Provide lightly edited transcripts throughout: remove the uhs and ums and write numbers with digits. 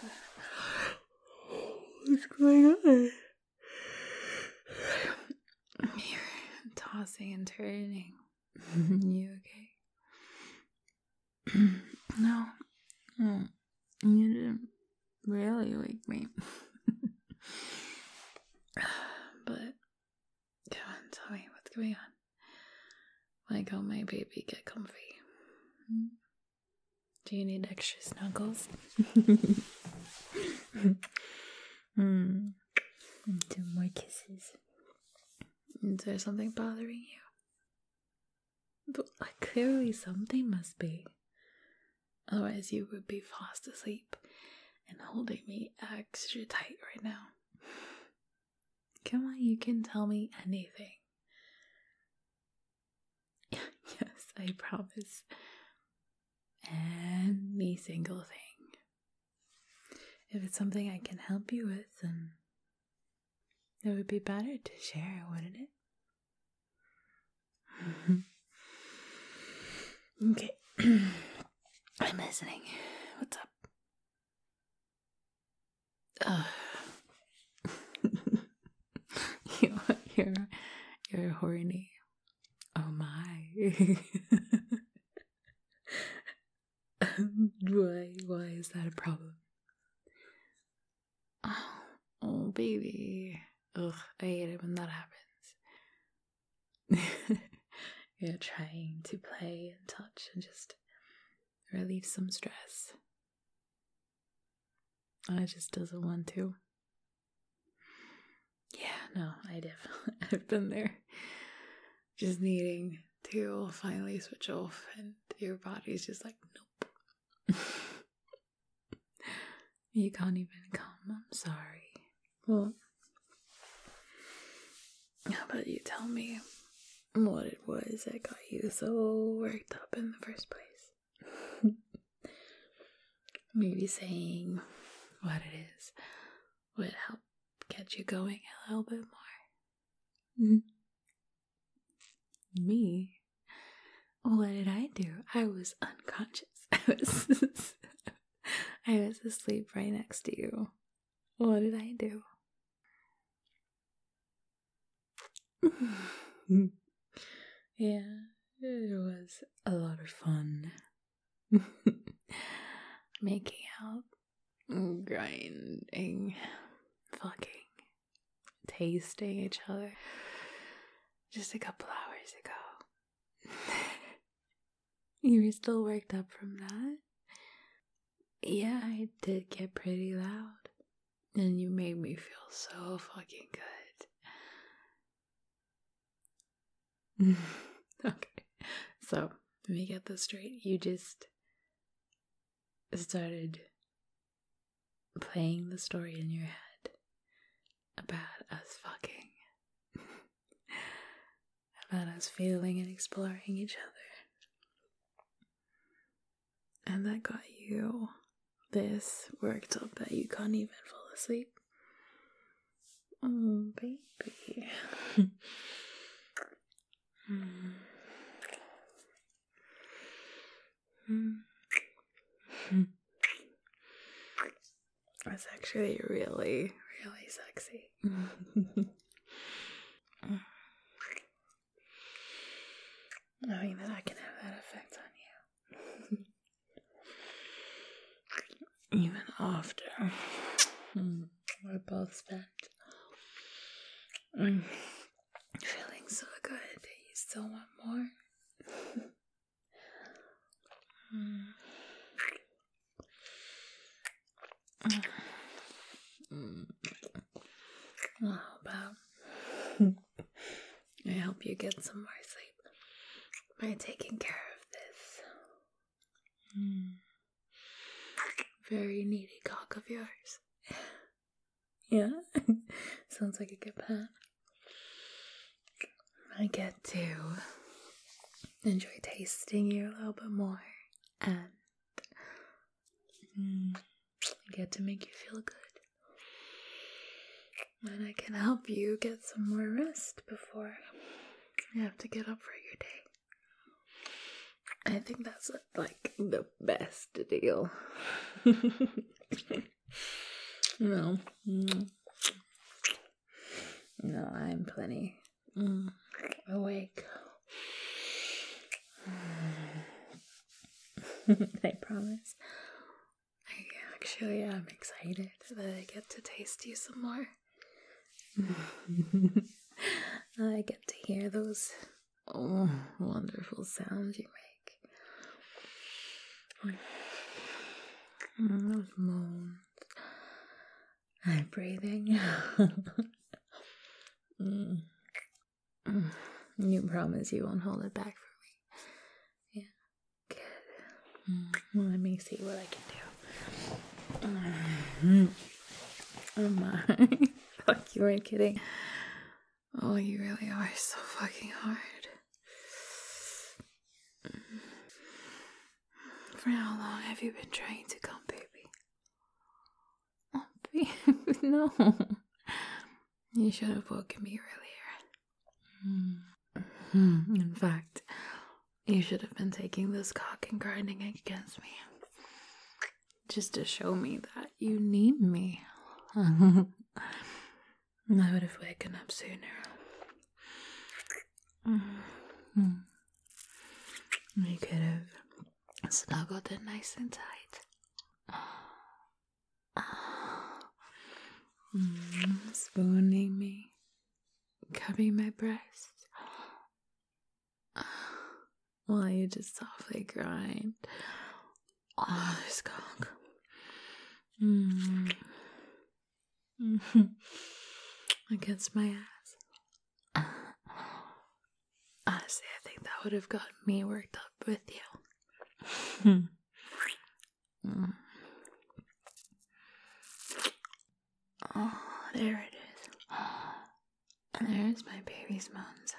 What's going on? You're tossing and turning. You okay? No. You didn't really wake me. But come on, tell me what's going on. Like, oh my baby, get comfy. Do you need extra snuggles? Two more kisses. Is there something bothering you? But clearly something must be. Otherwise you would be fast asleep and holding me extra tight right now. Come on, you can tell me anything. Yes, I promise. Any single thing. If it's something I can help you with, then it would be better to share, wouldn't it? Okay. I'm listening. What's up? You're horny. Oh my. Why is that a problem? Oh baby. Ugh, I hate it when that happens. You're trying to play and touch and just relieve some stress. I just doesn't want to. Yeah, no, I've been there. Just needing to finally switch off, and your body's just like, nope. You can't even come, I'm sorry. Well, how about you tell me what it was that got you so worked up in the first place? Maybe saying what it is would help get you going a little bit more. Me? What did I do? I was unconscious. I was asleep right next to you. What did I do? Yeah, it was a lot of fun. Making out, grinding, fucking, tasting each other. Just a couple hours ago. You were still worked up from that? Yeah, I did get pretty loud. And you made me feel so fucking good. Okay, so let me get this straight. You just started playing the story in your head about us fucking. About us feeling and exploring each other. And that got you this worked up that you can't even fall asleep. Oh, baby. That's actually really, really sexy. Knowing that I can have that effect on you. Even after we're both spent. Feeling so good. You still want more? Well, how about I help you get some more sleep by taking care of this very needy cock of yours. Yeah? Sounds like a good plan. I get to enjoy tasting you a little bit more, and I get to make you feel good. And I can help you get some more rest before you have to get up for your day. I think that's like the best deal. No. No, I'm plenty awake. I promise. Actually, I'm excited that I get to taste you some more. I get to hear those wonderful sounds you make. Those moans. I'm breathing. You promise you won't hold it back for me. Yeah, good. Let me see what I can do. Oh my. Fuck, you weren't kidding. Oh, you really are so fucking hard. For how long have you been trying to come, baby? Oh, baby, no. You should have woken me earlier. In fact, you should have been taking this cock and grinding against me. Just to show me that you need me. I would have waken up sooner. You could have snuggled it nice and tight. Spooning me, cupping my breasts, while you just softly grind this cock. Against my ass. Honestly, I think that would have gotten me worked up with you. Oh, there it is. There's my baby's moans.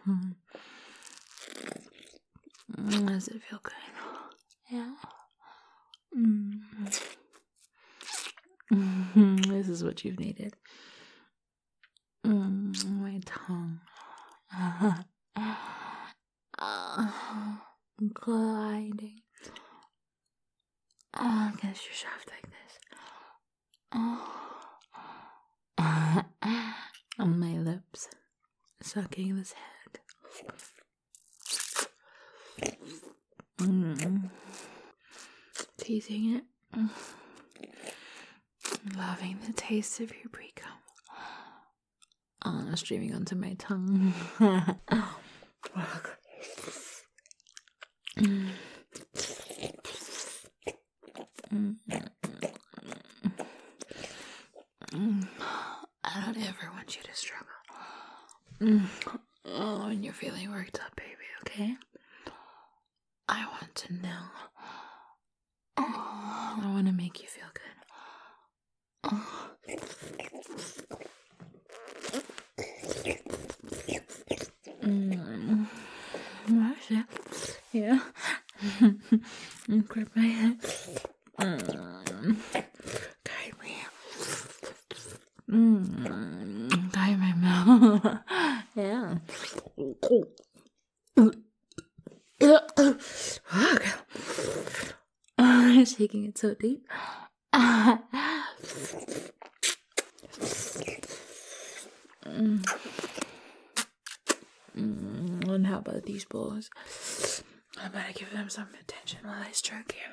Does it feel good? Yeah. This is what you've needed. My tongue. Gliding against your shaft like this. On my lips, sucking this head. Teasing it. Loving the taste of your pre-cum. Streaming onto my tongue. I don't ever want you to struggle. When you're feeling worked up, baby, okay? I want to know. I want to make you feel good. Watch it. Yeah. Grab my head. Guide me. Guide my mouth. Yeah. Shaking it so deep. And how about these balls? I better give them some attention while I stroke you.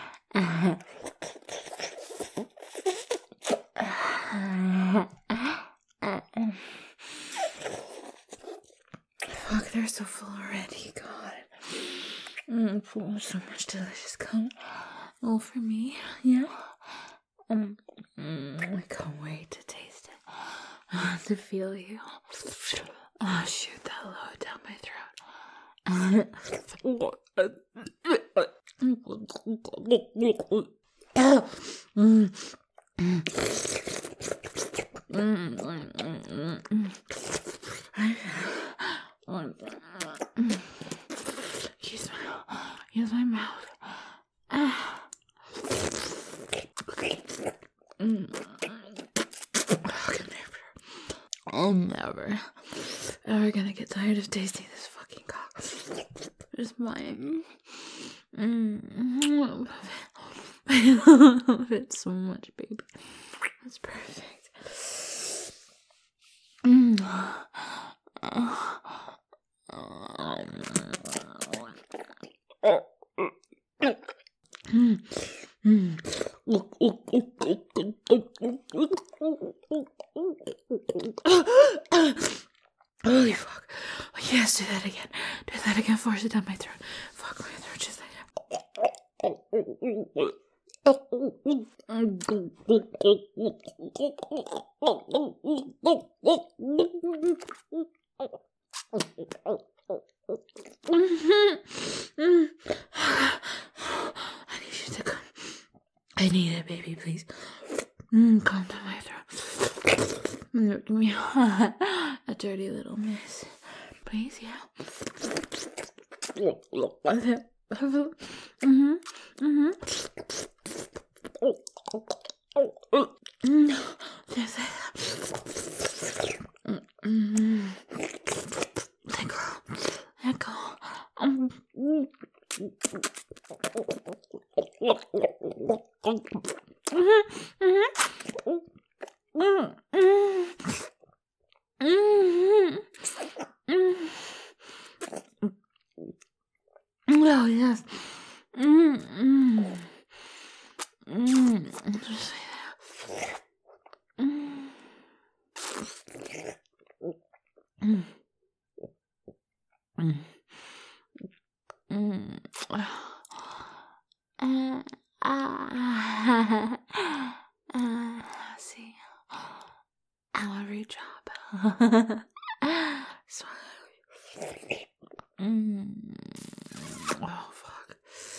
Fuck, they're so full already, God. Full of so much delicious cum. All for me, yeah? I can't wait to taste it. To feel you. Shoot that load down my throat. Use my mouth. I'm never ever gonna get tired of tasting this fucking cock. It's mine. I love it so much, baby. That's perfect. Holy fuck. Yes, do that again. Do that again. Force it down my throat. Fuck my throat. Just like I need you to come. I need it, baby, please. Come to my throat. Give me a dirty little miss. Please, yeah. Let go. Let go. Oh, yes. Just like that. See, I'll reach up. Oh, fuck.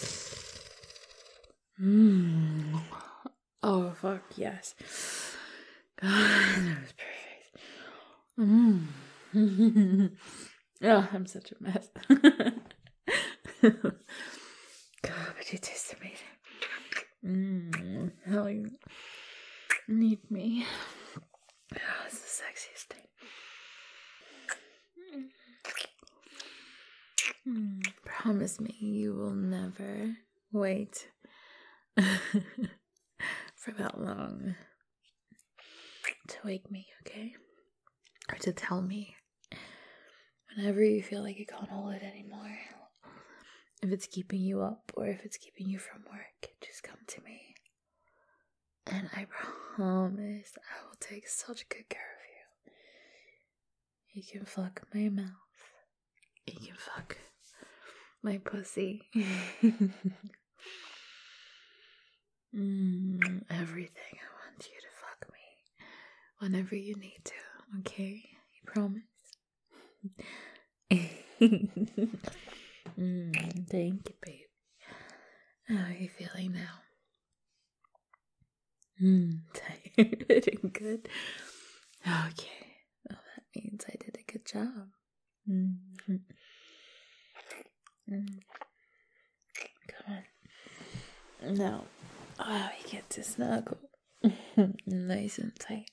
Oh, fuck, yes. God, that was perfect. Oh, I'm such a mess. God, but it tastes amazing. How you need me. Oh, it's the sexiest thing. Promise me you will never wait for that long to wake me, okay? Or to tell me whenever you feel like you can't hold it anymore. If it's keeping you up or if it's keeping you from work, just come to me. And I promise I will take such good care of you. You can fuck my mouth. You can fuck my pussy. Everything. I want you to fuck me whenever you need to, okay? You promise? Thank you, babe. How are you feeling now? Tired and good? Okay. Well, that means I did a good job. Come on. Now, we get to snuggle. Nice and tight.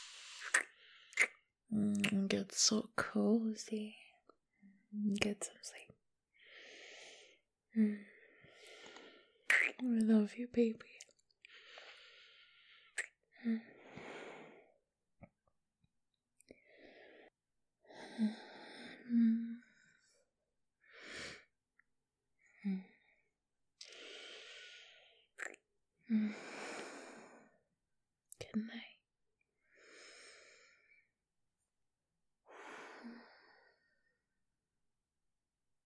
Get so cozy. Get some sleep. I love you, baby. Good night.